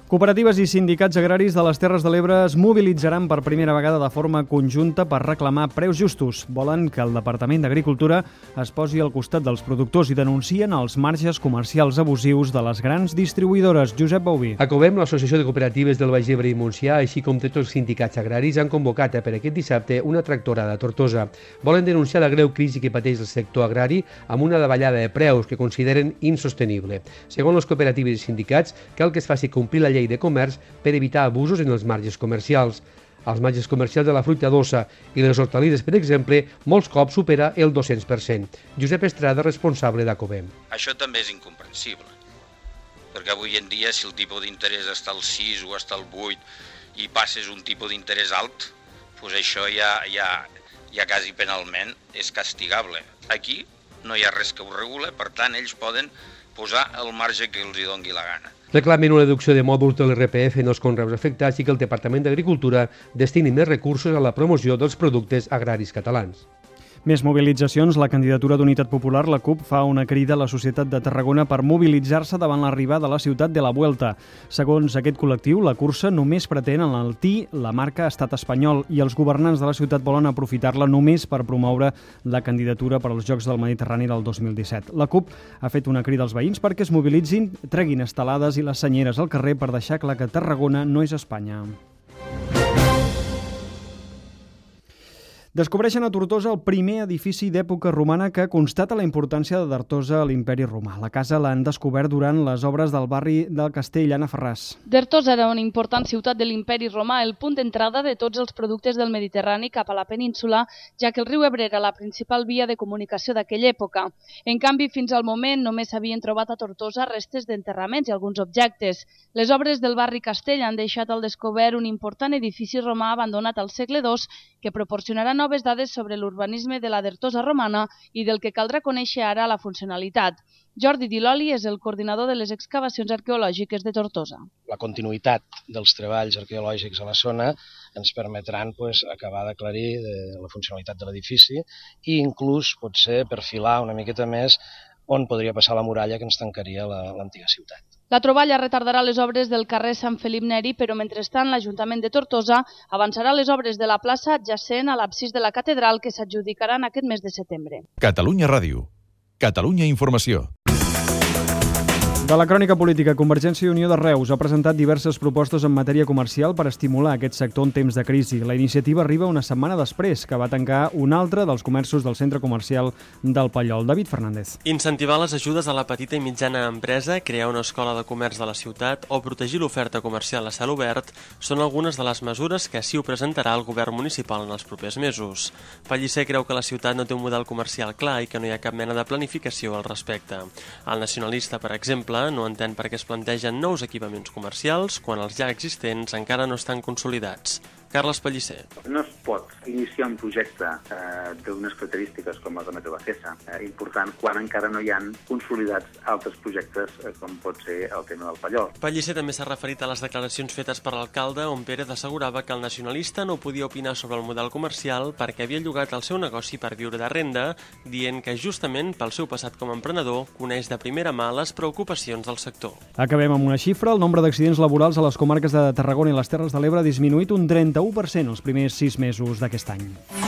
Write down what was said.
Cooperatives i sindicats agraris de les Terres de l'Ebre es mobilitzaran per primera vegada de forma conjunta per reclamar preus justos. Volen que el Departament d'Agricultura es posi al costat dels productors i denuncien els marges comercials abusius de les grans distribuïdores. Josep Bauví. Acobem, l'Associació de Cooperatives del Baix Ebre i Montsià, així com tots els sindicats agraris, han convocat per aquest dissabte una tractorada a Tortosa. Volen denunciar la greu crisi que pateix el sector agrari amb una davallada de preus que consideren insostenible. Segons les cooperatives i sindicats, cal que es faci complir la llei de comerç per evitar abusos en els marges comercials. Els marges comercials de la fruita dolça i les hortalisses, per exemple, molts cops supera el 200%. Josep Estrada, responsable d'Acobem. Això també és incomprensible, perquè avui en dia si el tipus d'interès està al 6 o està al 8 i passes un tipus d'interès alt, doncs això ja quasi penalment és castigable. Aquí no hi ha res que ho regule, per tant ells poden posar el marge que els hi doni la gana. Reclamen una reducció de mòduls de l'IRPF en els conreus afectats i que el Departament d'Agricultura destini més recursos a la promoció dels productes agraris catalans. Més mobilitzacions. La candidatura d'Unitat Popular, la CUP, fa una crida a la societat de Tarragona per mobilitzar-se davant l'arribada a la ciutat de la Vuelta. Segons aquest col·lectiu, la cursa només pretén enaltir la marca Estat espanyol i els governants de la ciutat volen aprofitar-la només per promoure la candidatura per als Jocs del Mediterrani del 2017. La CUP ha fet una crida als veïns perquè es mobilitzin, treguin estelades i les senyeres al carrer per deixar clar que Tarragona no és Espanya. Descobreixen a Tortosa el primer edifici d'època romana que constata la importància de Tortosa a l'Imperi Romà. La casa l'han descobert durant les obres del barri del Castell, Anna Ferràs. Tortosa era una important ciutat de l'Imperi Romà, el punt d'entrada de tots els productes del Mediterrani cap a la península, ja que el riu Ebre era la principal via de comunicació d'aquella època. En canvi, fins al moment només s'havien trobat a Tortosa restes d'enterraments i alguns objectes. Les obres del barri Castell han deixat al descobert un important edifici romà abandonat al segle II que proporcionarà noves dades sobre l'urbanisme de la Tortosa romana i del que caldrà conèixer ara la funcionalitat. Jordi Diloli és el coordinador de les excavacions arqueològiques de Tortosa. La continuïtat dels treballs arqueològics a la zona ens permetran acabar d'aclarir la funcionalitat de l'edifici i inclús potser perfilar una miqueta més on podria passar la muralla que ens tancaria l'antiga ciutat. La troballa retardarà les obres del carrer Sant Felip Neri, però mentrestant l'Ajuntament de Tortosa avançarà les obres de la plaça adjacent a l'absis de la catedral que s'adjudicaran aquest mes de setembre. Catalunya Ràdio. Catalunya Informació. De la crònica política, Convergència i Unió de Reus ha presentat diverses propostes en matèria comercial per estimular aquest sector en temps de crisi. La iniciativa arriba una setmana després que va tancar un altre dels comerços del centre comercial del Pallol. David Fernández. Incentivar les ajudes a la petita i mitjana empresa, crear una escola de comerç de la ciutat o protegir l'oferta comercial a cel obert són algunes de les mesures que així ho presentarà el govern municipal en els propers mesos. Pellicer creu que la ciutat no té un model comercial clar i que no hi ha cap mena de planificació al respecte. El nacionalista, per exemple, no entén per què es plantegen nous equipaments comercials quan els ja existents encara no estan consolidats. Carles Pellicer. No es pot iniciar un projecte d'unes característiques com el de Metro Bacesa important quan encara no hi ha consolidats altres projectes com pot ser el tema del Pallol. Pellicer també s'ha referit a les declaracions fetes per l'alcalde on Pérez assegurava que el nacionalista no podia opinar sobre el model comercial perquè havia llogat el seu negoci per viure de renda, dient que justament pel seu passat com a emprenedor coneix de primera mà les preocupacions del sector. Acabem amb una xifra. El nombre d'accidents laborals a les comarques de Tarragona i les Terres de l'Ebre ha disminuït un 31% els primers 6 mesos d'aquest any.